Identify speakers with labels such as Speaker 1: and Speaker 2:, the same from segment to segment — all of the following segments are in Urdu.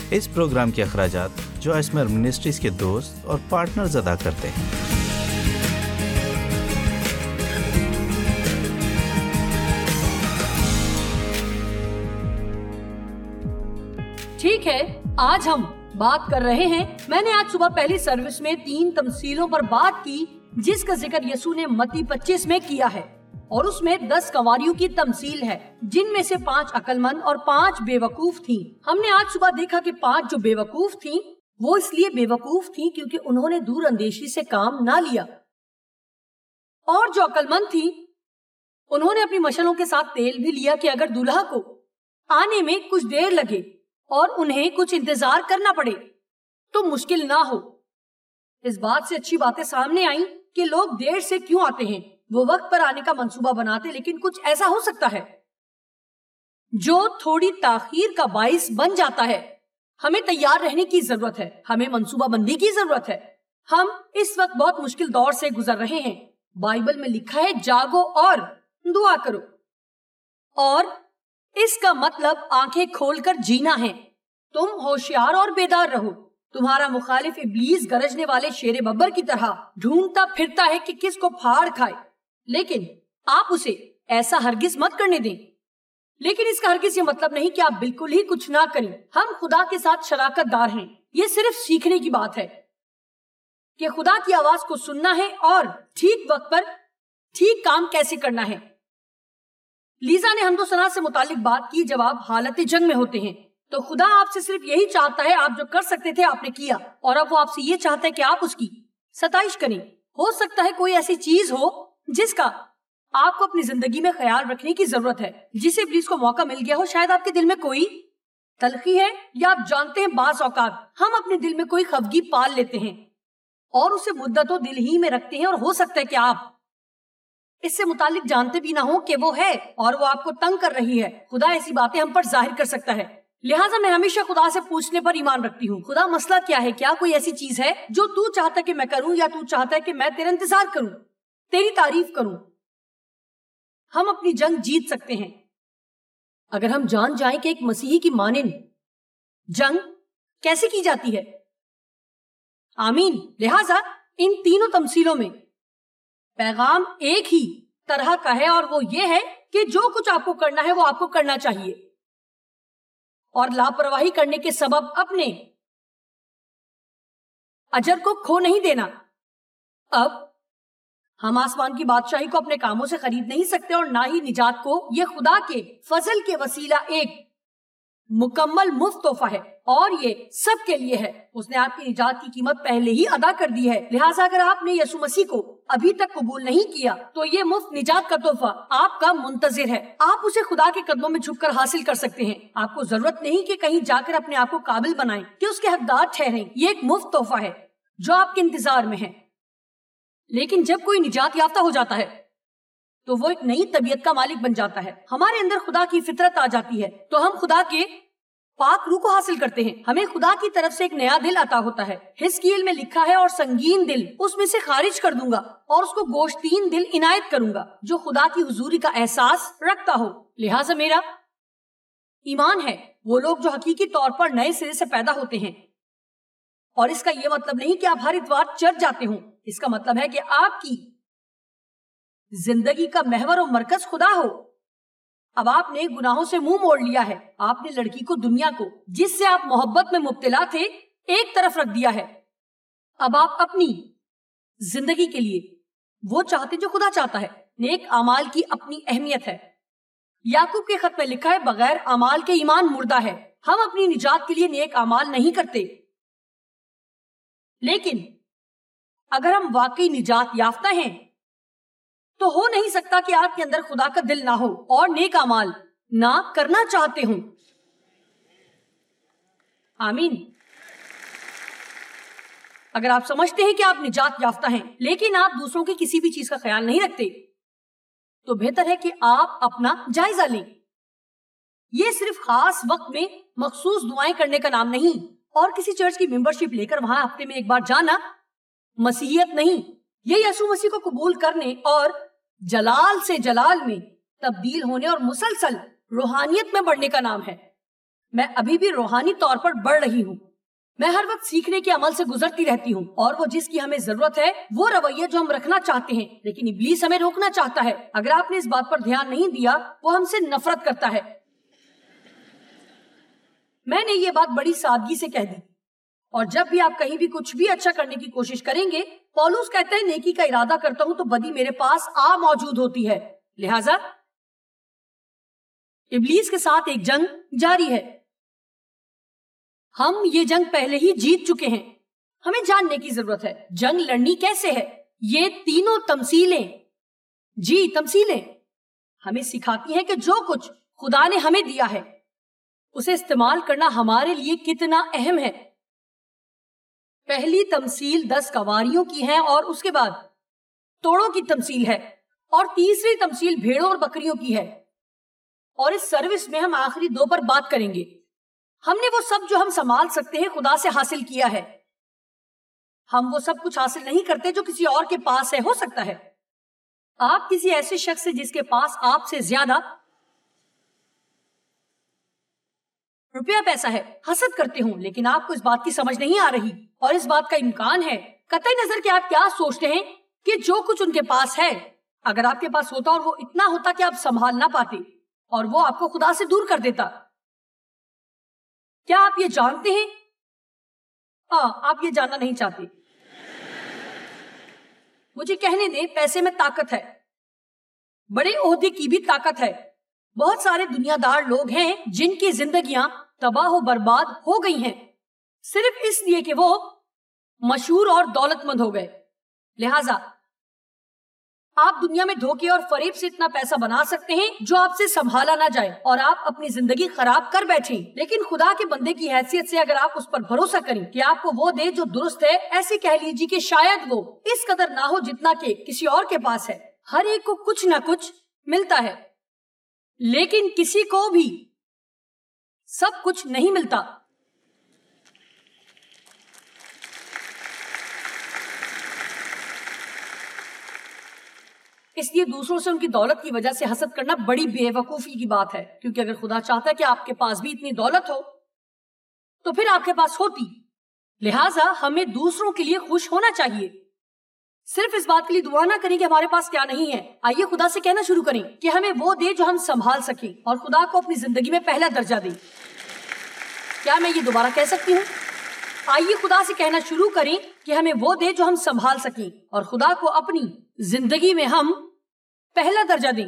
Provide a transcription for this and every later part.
Speaker 1: اس پروگرام کے اخراجات جو اسمر منسٹریز کے دوست اور پارٹنرز ادا کرتے ہیں۔
Speaker 2: ٹھیک ہے، آج ہم بات کر رہے ہیں، میں نے آج صبح پہلی سروس میں 3 تمثیلوں پر بات کی جس کا ذکر یسوع نے متی 25 میں کیا ہے، اور اس میں 10 کنواریوں کی تمثیل ہے جن میں سے 5 عقل مند اور 5 بے وقوف تھیں۔ ہم نے آج صبح دیکھا کہ 5 جو بے وقوف تھیں وہ اس لیے بے وقوف تھیں کیونکہ انہوں نے دور اندیشی سے کام نہ لیا، اور جو عقل مند تھیں انہوں نے اپنی مشلوں کے ساتھ تیل بھی لیا کہ اگر دولہا کو آنے میں کچھ دیر لگے اور انہیں کچھ انتظار کرنا پڑے تو مشکل نہ ہو۔ اس بات سے اچھی باتیں سامنے آئیں کہ لوگ دیر سے کیوں آتے ہیں۔ وہ وقت پر آنے کا منصوبہ بناتے، لیکن کچھ ایسا ہو سکتا ہے جو تھوڑی تاخیر کا باعث بن جاتا ہے۔ ہمیں تیار رہنے کی ضرورت ہے، ہمیں منصوبہ بندی کی ضرورت ہے۔ ہم اس وقت بہت مشکل دور سے گزر رہے ہیں۔ بائبل میں لکھا ہے جاگو اور دعا کرو، اور اس کا مطلب آنکھیں کھول کر جینا ہے۔ تم ہوشیار اور بیدار رہو۔ تمہارا مخالف ابلیس گرجنے والے شیر ببر کی طرح ڈھونڈتا پھرتا ہے کہ کس کو پھاڑ کھائے، لیکن آپ اسے ایسا ہرگز مت کرنے دیں۔ لیکن اس کا ہرگز یہ مطلب نہیں کہ آپ بالکل ہی کچھ نہ کریں۔ ہم خدا کے ساتھ شراکت دار ہیں۔ یہ صرف سیکھنے کی بات ہے کہ خدا کی آواز کو سننا ہے اور ٹھیک وقت پر ٹھیک کام کیسے کرنا ہے۔ لیزا نے حمد و ثنا سے متعلق بات کی جب آپ حالت جنگ میں ہوتے ہیں تو خدا آپ سے صرف یہی چاہتا ہے، آپ جو کر سکتے تھے آپ نے کیا، اور اب وہ آپ سے یہ چاہتا ہے کہ آپ اس کی ستائش کریں۔ ہو سکتا ہے کوئی ایسی چیز ہو جس کا آپ کو اپنی زندگی میں خیال رکھنے کی ضرورت ہے، جسے ابلیس کو موقع مل گیا ہو۔ شاید آپ کے دل میں کوئی تلخی ہے، یا آپ جانتے ہیں بعض اوقات ہم اپنے دل میں کوئی خفگی پال لیتے ہیں اور اسے مدتوں دل ہی میں رکھتے ہیں، اور ہو سکتا ہے کہ آپ اس سے متعلق جانتے بھی نہ ہو کہ وہ ہے اور وہ آپ کو تنگ کر رہی ہے۔ خدا ایسی باتیں ہم پر ظاہر کر سکتا ہے، لہٰذا میں ہمیشہ خدا سے پوچھنے پر ایمان رکھتی ہوں، خدا مسئلہ کیا ہے؟ کیا کوئی ایسی چیز ہے جو تو چاہتا ہے کہ میں کروں، یا تو چاہتا ہے کہ میں تیرا انتظار کروں، تیری تعریف کروں؟ ہم اپنی جنگ جیت سکتے ہیں اگر ہم جان جائیں کہ ایک مسیحی کی مانند جنگ کیسے کی جاتی ہے۔ آمین۔ لہٰذا ان تینوں تمثیلوں میں پیغام ایک ہی طرح کا ہے، اور وہ یہ ہے کہ جو کچھ آپ کو کرنا ہے وہ آپ کو کرنا چاہیے، اور لاپرواہی کرنے کے سبب اپنے اجر کو کھو نہیں دینا۔ اب ہم آسمان کی بادشاہی کو اپنے کاموں سے خرید نہیں سکتے، اور نہ ہی نجات کو۔ یہ خدا کے فضل کے وسیلہ ایک مکمل مفت تحفہ ہے، اور یہ سب کے لیے ہے۔ اس نے آپ کی نجات کی قیمت پہلے ہی ادا کر دی ہے، لہٰذا اگر آپ نے یسوع مسیح کو ابھی تک قبول نہیں کیا تو یہ مفت نجات کا تحفہ آپ کا منتظر ہے۔ آپ اسے خدا کے قدموں میں جھک کر حاصل کر سکتے ہیں۔ آپ کو ضرورت نہیں کہ کہیں جا کر اپنے آپ کو قابل بنائیں کہ اس کے حقدار ٹھہریں۔ یہ ایک مفت تحفہ ہے جو آپ کے انتظار میں ہے۔ لیکن جب کوئی نجات یافتہ ہو جاتا ہے تو وہ ایک نئی طبیعت کا مالک بن جاتا ہے۔ ہمارے اندر خدا کی فطرت آ جاتی ہے، تو ہم خدا کے پاک روح کو حاصل کرتے ہیں۔ ہمیں خدا کی طرف سے ایک نیا دل عطا ہوتا ہے۔ حزقیل میں لکھا ہے، اور سنگین دل اس میں سے خارج کر دوں گا، اور اس کو گوشتین دل عنایت کروں گا جو خدا کی حضوری کا احساس رکھتا ہو۔ لہٰذا میرا ایمان ہے وہ لوگ جو حقیقی طور پر نئے سرے سے پیدا ہوتے ہیں، اور اس کا یہ مطلب نہیں کہ آپ ہر اتوار چرچ جاتے ہوں۔ اس کا مطلب ہے کہ آپ کی زندگی کا محور و مرکز خدا ہو۔ اب آپ نے گناہوں سے منہ موڑ لیا ہے۔ آپ نے لڑکی کو، دنیا کو جس سے آپ محبت میں مبتلا تھے، ایک طرف رکھ دیا ہے۔ اب آپ اپنی زندگی کے لیے وہ چاہتے جو خدا چاہتا ہے۔ نیک اعمال کی اپنی اہمیت ہے۔ یعقوب کے خط میں لکھا ہے، بغیر اعمال کے ایمان مردہ ہے۔ ہم اپنی نجات کے لیے نیک اعمال نہیں کرتے، لیکن اگر ہم واقعی نجات یافتہ ہیں تو ہو نہیں سکتا کہ آپ کے اندر خدا کا دل نہ ہو اور نیک اعمال نہ کرنا چاہتے ہوں۔ آمین۔ اگر آپ سمجھتے ہیں کہ آپ نجات یافتہ ہیں لیکن آپ دوسروں کی کسی بھی چیز کا خیال نہیں رکھتے تو بہتر ہے کہ آپ اپنا جائزہ لیں۔ یہ صرف خاص وقت میں مخصوص دعائیں کرنے کا نام نہیں، اور کسی چرچ کی ممبرشپ لے کر وہاں ہفتے میں ایک بار جانا مسیحیت نہیں۔ یہ یسوع مسیح کو قبول کرنے اور جلال سے جلال میں تبدیل ہونے اور مسلسل روحانیت میں بڑھنے کا نام ہے۔ میں ابھی بھی روحانی طور پر بڑھ رہی ہوں. میں ہر وقت سیکھنے کے عمل سے گزرتی رہتی ہوں, اور وہ جس کی ہمیں ضرورت ہے وہ رویہ جو ہم رکھنا چاہتے ہیں, لیکن ابلیس ہمیں روکنا چاہتا ہے. اگر آپ نے اس بات پر دھیان نہیں دیا, وہ ہم سے نفرت کرتا ہے. میں نے یہ بات بڑی سادگی سے کہہ دی. اور جب بھی آپ کہیں بھی کچھ بھی اچھا کرنے کی کوشش کریں گے, پولس کہتا ہے نیکی کا ارادہ کرتا ہوں تو بدی میرے پاس موجود ہوتی ہے. لہٰذا ابلیس کے ساتھ ایک جنگ جاری ہے. ہم یہ جنگ پہلے ہی جیت چکے ہیں. ہمیں جاننے کی ضرورت ہے جنگ لڑنی کیسے ہے. یہ تینوں تمثیلیں ہمیں سکھاتی ہیں کہ جو کچھ خدا نے ہمیں دیا ہے اسے استعمال کرنا ہمارے لیے کتنا اہم ہے. پہلی تمثیل 10 کنواریوں کی ہے, اور اس کے بعد توڑوں کی تمثیل ہے, اور تیسری تمثیل بھیڑوں اور بکریوں کی ہے. اور اس سروس میں ہم آخری 2 پر بات کریں گے. ہم نے وہ سب جو ہم سنبھال سکتے ہیں خدا سے حاصل کیا ہے. ہم وہ سب کچھ حاصل نہیں کرتے جو کسی اور کے پاس ہے. ہو سکتا ہے آپ کسی ایسے شخص سے جس کے پاس آپ سے زیادہ روپیہ پیسہ ہے حسد کرتے ہوں, لیکن آپ کو اس بات کی سمجھ نہیں آ رہی, اور اس بات کا امکان ہے قطع نظر کہ آپ کیا سوچتے ہیں کہ جو کچھ ان کے پاس ہے اگر آپ کے پاس ہوتا اور وہ اتنا ہوتا کہ آپ سنبھال نہ پاتے, اور وہ آپ کو خدا سے دور کر دیتا. کیا آپ یہ جانتے ہیں؟ آپ یہ جاننا نہیں چاہتے. مجھے کہنے دیں, پیسے میں طاقت ہے, بڑے عہدے کی بھی طاقت ہے. بہت سارے دنیا دار لوگ ہیں جن کی زندگیاں تباہ و برباد ہو گئی ہیں صرف اس لیے کہ وہ مشہور اور دولت مند ہو گئے. لہٰذا آپ دنیا میں دھوکے اور فریب سے اتنا پیسہ بنا سکتے ہیں جو آپ سے سنبھالا نہ جائے, اور آپ اپنی زندگی خراب کر بیٹھیں. لیکن خدا کے بندے کی حیثیت سے اگر آپ اس پر بھروسہ کریں کہ آپ کو وہ دے جو درست ہے, ایسے کہہ لیجیے کہ شاید وہ اس قدر نہ ہو جتنا کہ کسی اور کے پاس ہے. ہر ایک کو کچھ نہ کچھ ملتا ہے, لیکن کسی کو بھی سب کچھ نہیں ملتا. اس لیے دوسروں سے ان کی دولت کی وجہ سے حسد کرنا بڑی بے وقوفی کی بات ہے, کیونکہ اگر خدا چاہتا ہے کہ آپ کے پاس بھی اتنی دولت ہو تو پھر آپ کے پاس ہوتی. لہٰذا ہمیں دوسروں کے لیے خوش ہونا چاہیے. صرف اس بات کے لیے دعا نہ کریں کہ ہمارے پاس کیا نہیں ہے. آئیے خدا سے کہنا شروع کریں کہ ہمیں وہ دے جو ہم سنبھال سکیں, اور خدا کو اپنی زندگی میں پہلا درجہ دیں. کیا میں یہ دوبارہ کہہ سکتی ہوں؟ آئیے خدا سے کہنا شروع کریں کہ ہمیں وہ دے جو ہم سنبھال سکیں, اور خدا کو اپنی زندگی میں ہم پہلا درجہ دیں.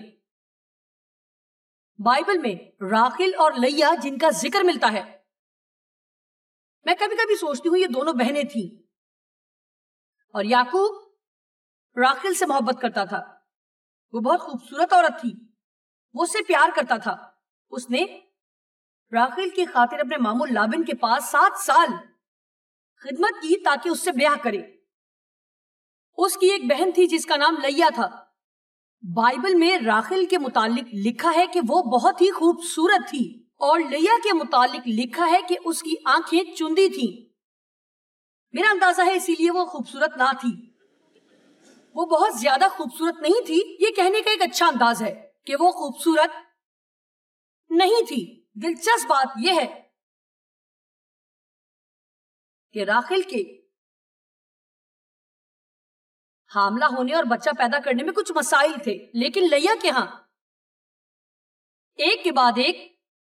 Speaker 2: بائبل میں راخیل اور لیا جن کا ذکر ملتا ہے, میں کبھی کبھی سوچتی ہوں یہ دونوں بہنیں تھیں, اور یعقوب راخیل سے محبت کرتا تھا. وہ بہت خوبصورت عورت تھی, وہ اسے پیار کرتا تھا. اس نے راخیل کی خاطر اپنے ماموں لابن کے پاس 7 سال خدمت کی تاکہ اس سے بیاہ کرے. اس کی ایک بہن تھی جس کا نام لیا تھا. بائبل میں راخیل کے متعلق لکھا ہے کہ وہ بہت ہی خوبصورت تھی, اور لیا کے متعلق لکھا ہے کہ اس کی آنکھیں چندی تھیں. میرا اندازہ ہے اسی لیے وہ خوبصورت نہ تھی. وہ بہت زیادہ خوبصورت نہیں تھی. یہ کہنے کا ایک اچھا انداز ہے کہ وہ خوبصورت نہیں تھی. دلچسپ بات یہ ہے کہ راخیل کے حاملہ ہونے اور بچہ پیدا کرنے میں کچھ مسائل تھے, لیکن لیا کے ہاں ایک کے بعد ایک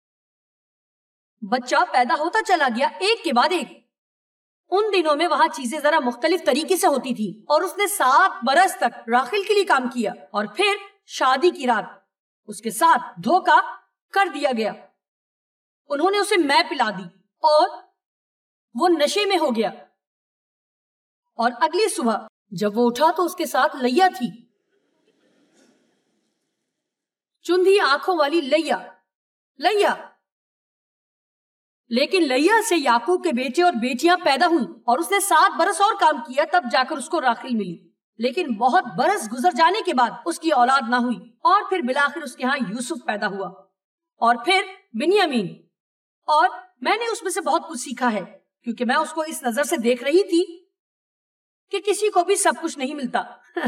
Speaker 2: بچہ پیدا ہوتا چلا گیا, ایک کے بعد ایک. ان دنوں میں وہاں چیزیں ذرا مختلف طریقے سے ہوتی تھی, اور اس نے 7 برس تک راخیل کے لیے کام کیا, اور پھر شادی کی رات اس کے ساتھ دھوکا کر دیا گیا. انہوں نے اسے میں پلا دی اور وہ نشے میں ہو گیا, اور اگلی صبح جب وہ اٹھا تو اس کے ساتھ لیا تھی, چندھی آنکھوں والی لیا. لیکن لیا سے یعقوب کے بیٹے اور بیٹیاں پیدا ہوئیں, اور اس نے 7 برس اور کام کیا, تب جا کر اس کو راخیل ملی. لیکن بہت برس گزر جانے کے بعد اس کی اولاد نہ ہوئی, اور پھر بالآخر اس کے ہاں یوسف پیدا ہوا, اور پھر بنیامین. اور میں نے اس میں سے بہت کچھ سیکھا ہے, کیونکہ میں اس کو اس نظر سے دیکھ رہی تھی کہ کسی کو بھی سب کچھ نہیں ملتا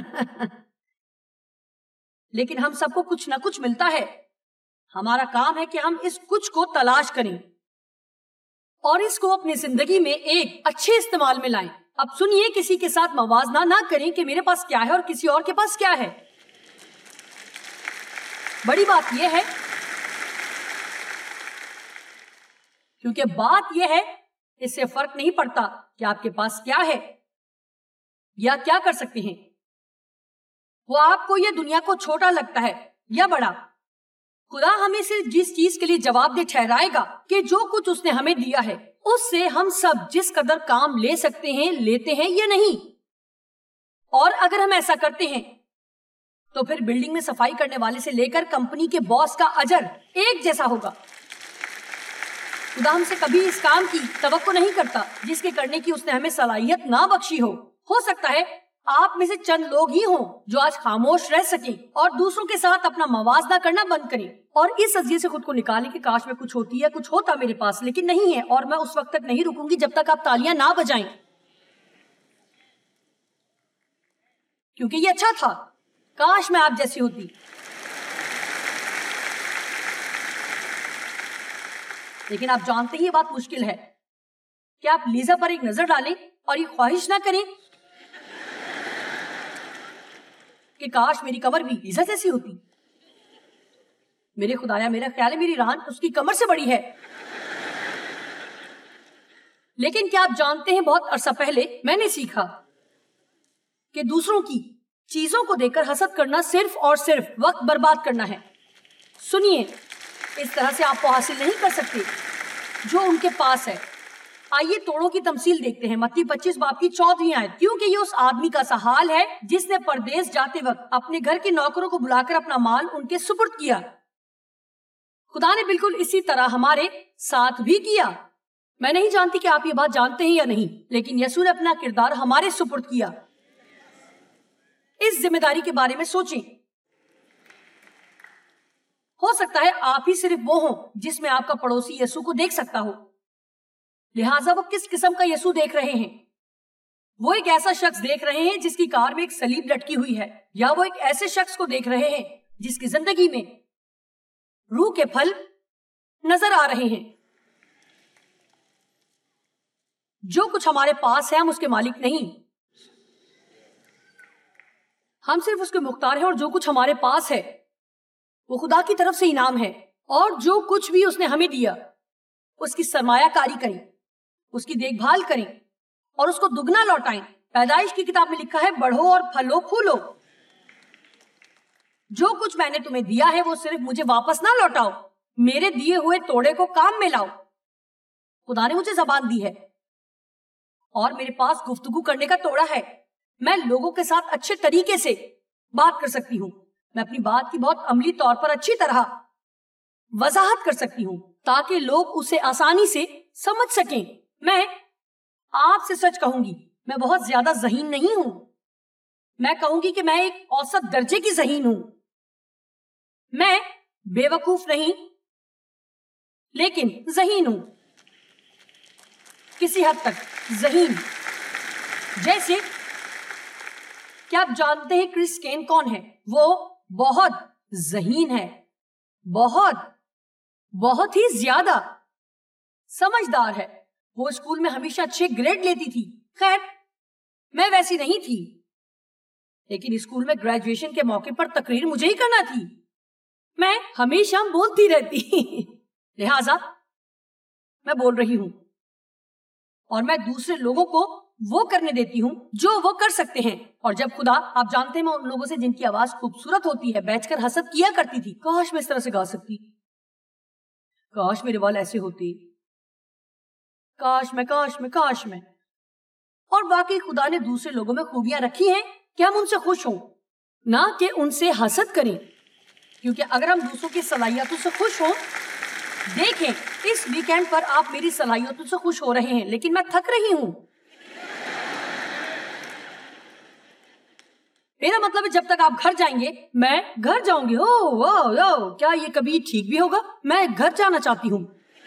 Speaker 2: لیکن ہم سب کو کچھ نہ کچھ ملتا ہے. ہمارا کام ہے کہ ہم اس کچھ کو تلاش کریں. اور اس کو اپنی زندگی میں ایک اچھے استعمال میں لائیں. اب سنیے, کسی کے ساتھ موازنہ نہ کریں کہ میرے پاس کیا ہے اور کسی اور کے پاس کیا ہے. بڑی بات یہ ہے, کیونکہ بات یہ ہے, اس سے فرق نہیں پڑتا کہ آپ کے پاس کیا ہے یا کیا کر سکتے ہیں. وہ آپ کو یہ دنیا کو چھوٹا لگتا ہے یا بڑا, خدا ہمیں سے جس چیز کے لیے جواب دہ ٹھہرائے گا کہ جو کچھ اس نے ہمیں دیا ہے اس سے ہم سب جس قدر کام لے سکتے ہیں لیتے ہیں یا نہیں. اور اگر ہم ایسا کرتے ہیں تو پھر بلڈنگ میں صفائی کرنے والے سے لے کر کمپنی کے باس کا اجر ایک جیسا ہوگا. خدا ہم سے کبھی اس کام کی توقع نہیں کرتا جس کے کرنے کی اس نے ہمیں صلاحیت نہ بخشی ہو. ہو سکتا ہے آپ میں سے چند لوگ ہی ہوں جو آج خاموش رہ سکیں اور دوسروں کے ساتھ اپنا موازنہ کرنا بند کریں اور اس اذیت سے خود کو نکالیں کہ کاش میں کچھ ہوتی ہے, کچھ ہوتا میرے پاس, لیکن نہیں ہے, اور میں اس وقت تک نہیں رکوں گی جب تک آپ تالیاں نہ بجائیں, کیونکہ یہ اچھا تھا. کاش میں آپ جیسی ہوتی. لیکن آپ جانتے ہی یہ بات مشکل ہے کہ آپ لیزا پر ایک نظر ڈالیں اور یہ خواہش نہ کریں کہ کاش میری کمر بھی لیزا جیسی ہوتی. میرے خدایا, میرا خیال ہے میری ران اس کی کمر سے بڑی ہے. لیکن کیا آپ جانتے ہیں, بہت عرصہ پہلے میں نے سیکھا کہ دوسروں کی چیزوں کو دیکھ کر حسد کرنا صرف اور صرف وقت برباد کرنا ہے. سنیے, اس طرح سے آپ کو حاصل نہیں کر سکتے جو ان کے پاس ہے. آئیے توڑوں کی تمثیل دیکھتے ہیں. متی 25 باب کی 14ویں آیت. کیونکہ یہ اس آدمی کا سا حال ہے جس نے پردیس جاتے وقت اپنے گھر کے نوکروں کو بلا کر اپنا مال ان کے سپرد کیا. خدا نے بالکل اسی طرح ہمارے ساتھ بھی کیا. میں نہیں جانتی کہ آپ یہ بات جانتے ہیں یا نہیں, لیکن یسوع نے اپنا کردار ہمارے سپرد کیا. اس ذمہ داری کے بارے میں سوچیں. ہو سکتا ہے آپ ہی صرف وہ ہوں جس میں آپ کا پڑوسی یسوع کو دیکھ سکتا ہو. لہٰذا وہ کس قسم کا یسوع دیکھ رہے ہیں؟ وہ ایک ایسا شخص دیکھ رہے ہیں جس کی کار میں ایک صلیب لٹکی ہوئی ہے, یا وہ ایک ایسے شخص کو دیکھ رہے ہیں جس کی زندگی میں روح کے پھل نظر آ رہے ہیں. جو کچھ ہمارے پاس ہے ہم اس کے مالک نہیں, ہم صرف اس کے مختار ہیں, اور جو کچھ ہمارے پاس ہے وہ خدا کی طرف سے انعام ہے. اور جو کچھ بھی اس نے ہمیں دیا اس کی سرمایہ کاری کریں, اس کی دیکھ بھال کریں اور اس کو دگنا لوٹائیں. پیدائش کی کتاب میں لکھا ہے, بڑھو اور پھلو پھولو. جو کچھ میں نے تمہیں دیا ہے وہ صرف مجھے واپس نہ لوٹاؤ, میرے دیے ہوئے توڑے کو کام میں لاؤ. خدا نے مجھے زبان دی ہے اور میرے پاس گفتگو کرنے کا توڑا ہے. میں لوگوں کے ساتھ اچھے طریقے سے بات کر سکتی ہوں. میں اپنی بات کی بہت عملی طور پر اچھی طرح وضاحت کر سکتی ہوں تاکہ لوگ اسے آسانی سے سمجھ سکیں. میں آپ سے سچ کہوں گی, میں بہت زیادہ ذہین نہیں ہوں. میں کہوں گی کہ میں ایک اوسط درجے کی ذہین ہوں. میں بے وقوف نہیں لیکن ذہین ہوں, کسی حد تک ذہین. جیسے کیا آپ جانتے ہیں کرس کین کون ہے؟ وہ بہت ذہین ہے, بہت ہی زیادہ سمجھدار ہے. وہ اسکول میں ہمیشہ اچھے گریڈ لیتی تھی. خیر میں ویسی نہیں تھی, لیکن اسکول میں گریجویشن کے موقع پر تقریر مجھے ہی کرنا تھی. میں ہمیشہ بولتی رہتی, لہذا میں بول رہی ہوں اور میں دوسرے لوگوں کو وہ کرنے دیتی ہوں جو وہ کر سکتے ہیں. اور جب خدا, آپ جانتے ہیں میں ان لوگوں سے جن کی آواز خوبصورت ہوتی ہے بیٹھ کر حسد کیا کرتی تھی. کاش میں اس طرح سے گا سکتی, کاش میرے وال ایسے ہوتے, کاش میں. اور واقعی خدا نے دوسرے لوگوں میں خوبیاں رکھی ہیں کہ ہم ان سے خوش ہوں, نہ کہ ان سے حسد کریں. کیونکہ اگر ہم دوسروں کی صلاحیتوں سے خوش ہوں, دیکھیں اس ویکینڈ پر آپ میری صلاحیتوں سے خوش ہو رہے ہیں لیکن میں تھک رہی ہوں. میرا مطلب ہے جب تک آپ گھر جائیں گے میں گھر جاؤں گی. کیا یہ کبھی ٹھیک بھی ہوگا؟ میں گھر جانا چاہتی ہوں.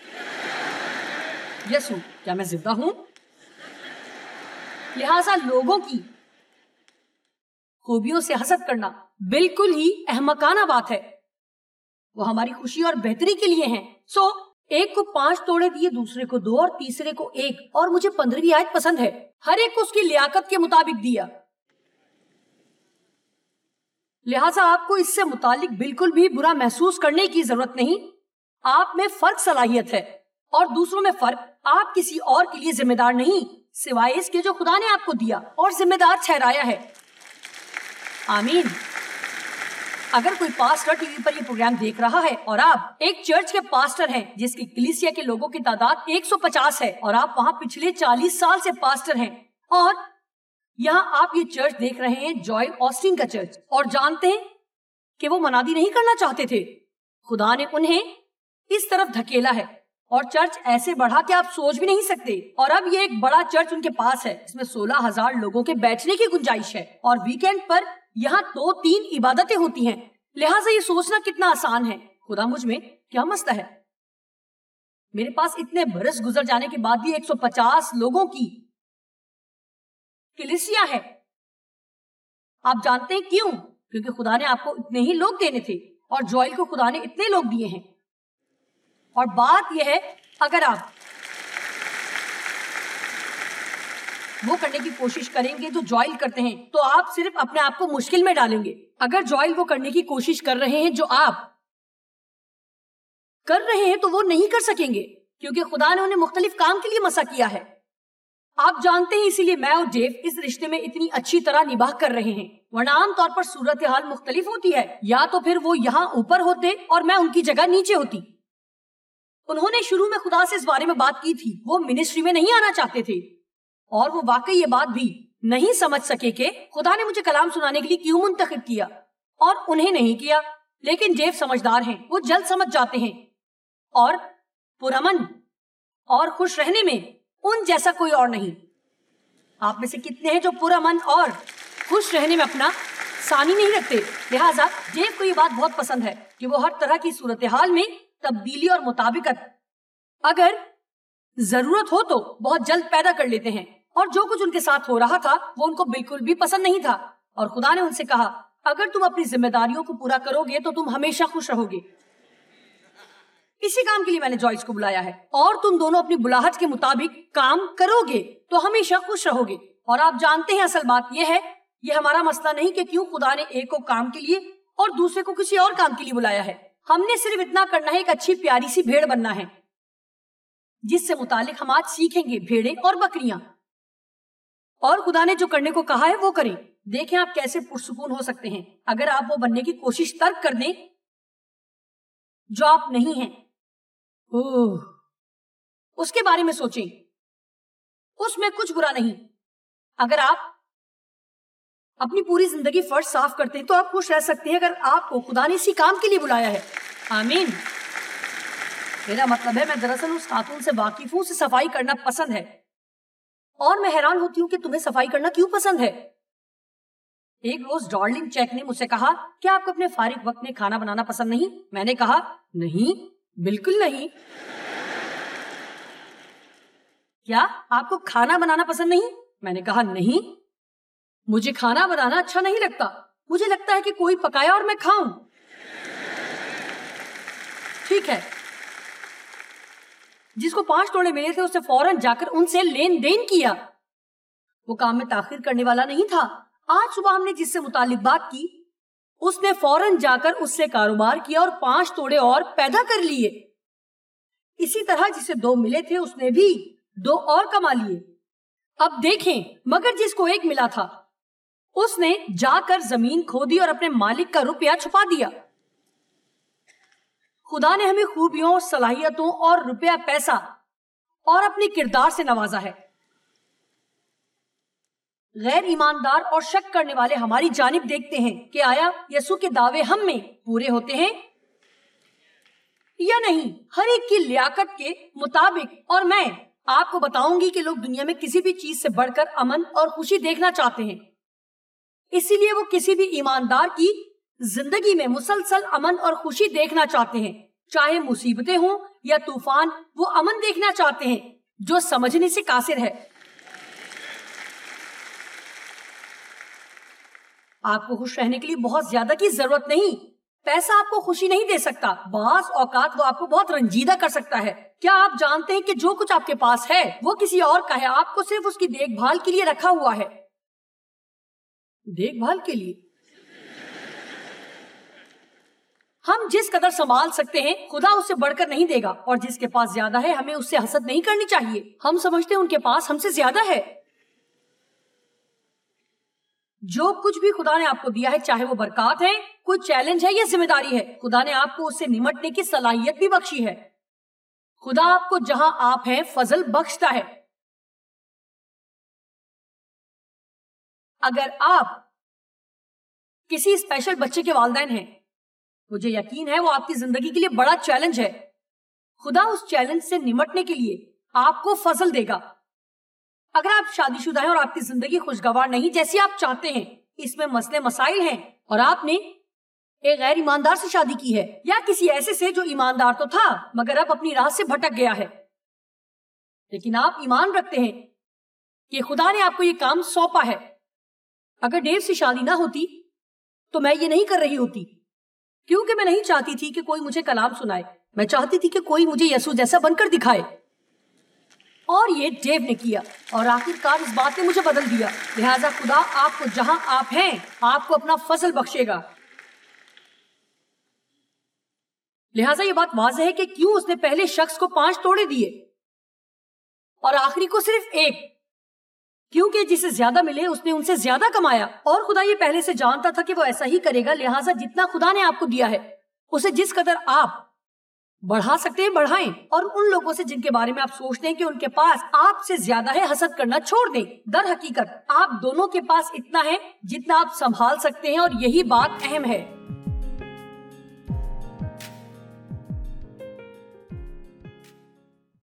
Speaker 2: یسوع, کیا میں زندہ ہوں؟ لہٰذا لوگوں کی خوبیوں سے حسد کرنا بالکل ہی احمقانہ بات ہے. وہ ہماری خوشی اور بہتری کے لیے ہیں. ایک کو 5 توڑے دیے, دوسرے کو 2 اور تیسرے کو 1. اور مجھے 15ویں آیت پسند ہے, ہر ایک کو اس کی لیاقت کے مطابق دیا. لہٰذا آپ کو اس سے متعلق بالکل بھی برا محسوس کرنے کی ضرورت نہیں. آپ میں فرق صلاحیت ہے اور دوسروں میں فرق. آپ کسی اور کے لیے ذمہ دار نہیں سوائے اس کے جو خدا نے آپ کو دیا اور ذمہ دار ٹھہرایا ہے. آمین. اگر کوئی پاسٹر ٹی وی پر یہ پروگرام دیکھ رہا ہے اور آپ ایک چرچ کے پاسٹر ہیں جس کی کلیسیا کے لوگوں کی تعداد 150 ہے اور آپ وہاں پچھلے 40 سال سے پاسٹر ہیں, اور یہاں آپ یہ چرچ دیکھ رہے ہیں, جوئل آسٹن کا چرچ, اور جانتے ہیں کہ وہ منادی نہیں کرنا چاہتے تھے. خدا نے انہیں اس طرف دھکیلا ہے اور چرچ ایسے بڑھا کہ آپ سوچ بھی نہیں سکتے. اور اب یہ ایک بڑا چرچ ان کے پاس ہے, اس میں 16,000 لوگوں کے بیٹھنے کی گنجائش ہے, اور ویکینڈ پر یہاں 2-3 عبادتیں ہوتی ہیں. لہٰذا یہ سوچنا کتنا آسان ہے, خدا مجھ میں کیا مسئلہ ہے. میرے پاس اتنے برس گزر جانے کے بعد بھی 150 لوگوں کی کلیسیا ہے. آپ جانتے ہیں کیوں؟ کیونکہ خدا نے آپ کو اتنے ہی لوگ دینے تھے اور جوئل کو خدا نے اتنے لوگ دیے ہیں. اور بات یہ ہے, اگر آپ وہ کرنے کی کوشش کریں گے جو جوئل کرتے ہیں تو آپ صرف اپنے آپ کو مشکل میں ڈالیں گے. اگر جوئل وہ کرنے کی کوشش کر رہے ہیں جو آپ کر رہے ہیں تو وہ نہیں کر سکیں گے, کیونکہ خدا نے انہیں مختلف کام کے لیے مسا کیا ہے. آپ جانتے ہیں, اسی لیے میں اور ڈیو اس رشتے میں اتنی اچھی طرح نباہ کر رہے ہیں, ورنہ عام طور پر صورتحال مختلف ہوتی ہے. یا تو پھر وہ یہاں اوپر ہوتے اور میں ان کی جگہ نیچے ہوتی. انہوں نے شروع میں خدا سے اس بارے میں بات کی تھی, وہ منسٹری میں نہیں آنا چاہتے تھے, اور وہ واقعی یہ بات بھی نہیں سمجھ سکے کہ خدا نے مجھے کلام سنانے کے لیے کیوں منتخب کیا, اور انہیں نہیں کیا. لیکن ڈیو سمجھدار ہیں, وہ جلد سمجھ جاتے ہیں, اور پرامن اور خوش رہنے میں ان جیسا کوئی اور نہیں. آپ میں سے کتنے ہیں جو پرامن اور خوش رہنے میں اپنا ثانی نہیں رکھتے؟ لہٰذا ڈیو کو یہ بات بہت پسند ہے کہ وہ ہر طرح کی صورتحال میں تبدیلی اور مطابقت اگر ضرورت ہو تو بہت جلد پیدا کر لیتے ہیں. اور جو کچھ ان کے ساتھ ہو رہا تھا وہ ان کو بالکل بھی پسند نہیں تھا, اور خدا نے ان سے کہا, اگر تم اپنی ذمہ داریوں کو پورا کرو گے تو تم ہمیشہ خوش رہو گے. اسی کام کے لیے میں نے جوائس کو بلایا ہے, اور تم دونوں اپنی بلاہٹ کے مطابق کام کرو گے تو ہمیشہ خوش رہو گے. اور آپ جانتے ہیں اصل بات یہ ہے, یہ ہمارا مسئلہ نہیں کہ کیوں خدا نے ایک کو کام کے لیے اور دوسرے کو کسی اور کام کے لیے بلایا ہے. ہم نے صرف اتنا کرنا ہے, ایک اچھی پیاری سی بھیڑ بننا ہے جس سے متعلق ہم آج سیکھیں گے, بھیڑیں اور بکریاں. اور خدا نے جو کرنے کو کہا ہے وہ کریں. دیکھیں آپ کیسے پرسکون ہو سکتے ہیں اگر آپ وہ بننے کی کوشش ترک کر دیں جو آپ نہیں ہیں. اس کے بارے میں سوچیں, اس میں کچھ برا نہیں. اگر آپ اپنی پوری زندگی فرش صاف کرتے ہیں تو آپ خوش رہ سکتے ہیں اگر آپ کو خدا نے اسی کام کے لیے بلایا ہے. آمین. میرا مطلب ہے, میں دراصل اس خاتون سے واقف ہوں, اسے صفائی کرنا پسند ہے, اور میں حیران ہوتی ہوں کہ تمہیں صفائی کرنا کیوں پسند ہے. ایک روز ڈارلنگ چیک نے مجھ سے کہا, کیا آپ کو اپنے فارغ وقت میں کھانا بنانا پسند نہیں؟ میں نے کہا, نہیں, بالکل نہیں. کیا آپ کو کھانا بنانا پسند نہیں؟ میں نے کہا, نہیں, مجھے کھانا بنانا اچھا نہیں لگتا. مجھے لگتا ہے کہ کوئی پکایا اور میں کھاؤں. ٹھیک ہے. جس کو 5 توڑے ملے تھے اسے فوراً جا کر ان سے لین دین کیا. وہ کام میں تاخیر کرنے والا نہیں تھا. آج صبح ہم نے جس سے متعلق بات کی اس نے فوراً جا کر اس سے کاروبار کیا اور 5 توڑے اور پیدا کر لیے. اسی طرح جسے 2 ملے تھے اس نے بھی 2 اور کما لیے. اب دیکھیں, مگر جس کو 1 ملا تھا اس نے جا کر زمین کھودی اور اپنے مالک کا روپیہ چھپا دیا. خدا نے ہمیں خوبیوں, صلاحیتوں اور روپیہ پیسہ اور اپنے کردار سے نوازا ہے. غیر ایماندار اور شک کرنے والے ہماری جانب دیکھتے ہیں کہ آیا یسوع کے دعوے ہم میں پورے ہوتے ہیں یا نہیں, ہر ایک کی لیاقت کے مطابق. اور میں آپ کو بتاؤں گی کہ لوگ دنیا میں کسی بھی چیز سے بڑھ کر امن اور خوشی دیکھنا چاہتے ہیں. اسی لیے وہ کسی بھی ایماندار کی زندگی میں مسلسل امن اور خوشی دیکھنا چاہتے ہیں. چاہے مصیبتیں ہوں یا طوفان, وہ امن دیکھنا چاہتے ہیں جو سمجھنے سے قاصر ہے. آپ کو خوش رہنے کے لیے بہت زیادہ کی ضرورت نہیں. پیسہ آپ کو خوشی نہیں دے سکتا، بعض اوقات وہ آپ کو بہت رنجیدہ کر سکتا ہے۔ کیا آپ جانتے ہیں کہ جو کچھ آپ کے پاس ہے وہ کسی اور کا ہے، آپ کو صرف اس کی دیکھ بھال کے لیے رکھا ہوا ہے۔ دیکھ بھال کے لیے ہم جس قدر سنبھال سکتے ہیں خدا اس سے بڑھ کر نہیں دے گا، اور جس کے پاس زیادہ ہے ہمیں اس سے حسد نہیں کرنی چاہیے۔ ہم سمجھتے ہیں ان کے پاس ہم سے زیادہ ہے۔ جو کچھ بھی خدا نے آپ کو دیا ہے، چاہے وہ برکات ہے، کوئی چیلنج ہے یا ذمہ داری ہے، خدا نے آپ کو اس سے نمٹنے کی صلاحیت بھی بخشی ہے۔ خدا آپ کو جہاں آپ ہیں فضل بخشتا ہے۔ اگر آپ کسی اسپیشل بچے کے والدین ہیں، مجھے یقین ہے وہ آپ کی زندگی کے لیے بڑا چیلنج ہے۔ خدا اس چیلنج سے نمٹنے کے لیے آپ کو فضل دے گا۔ اگر آپ شادی شدہ ہیں اور آپ کی زندگی خوشگوار نہیں جیسی آپ چاہتے ہیں، اس میں مسئلے مسائل ہیں، اور آپ نے ایک غیر ایماندار سے شادی کی ہے یا کسی ایسے سے جو ایماندار تو تھا مگر اب اپنی راہ سے بھٹک گیا ہے، لیکن آپ ایمان رکھتے ہیں کہ خدا نے آپ کو یہ کام سونپا ہے۔ اگر ڈیو سے شادی نہ ہوتی تو میں یہ نہیں کر رہی ہوتی، کیونکہ میں نہیں چاہتی تھی کہ کوئی مجھے کلام سنائے، میں چاہتی تھی کہ کوئی مجھے یسوع جیسا بن کر دکھائے، اور یہ ڈیو نے کیا، اور آخر کار اس بات نے مجھے بدل دیا۔ لہٰذا خدا آپ کو جہاں آپ ہیں آپ کو اپنا فضل بخشے گا۔ لہٰذا یہ بات واضح ہے کہ کیوں اس نے پہلے شخص کو 5 توڑے دیے اور آخری کو صرف 1، کیونکہ جسے زیادہ ملے اس نے ان سے زیادہ کمایا، اور خدا یہ پہلے سے جانتا تھا کہ وہ ایسا ہی کرے گا۔ لہٰذا جتنا خدا نے آپ کو دیا ہے اسے جس قدر آپ بڑھا سکتے ہیں بڑھائیں، اور ان لوگوں سے جن کے بارے میں آپ سوچتے ہیں کہ ان کے پاس آپ سے زیادہ ہے حسد کرنا چھوڑ دیں۔ در حقیقت آپ دونوں کے پاس اتنا ہے جتنا آپ سنبھال سکتے ہیں، اور یہی بات اہم ہے۔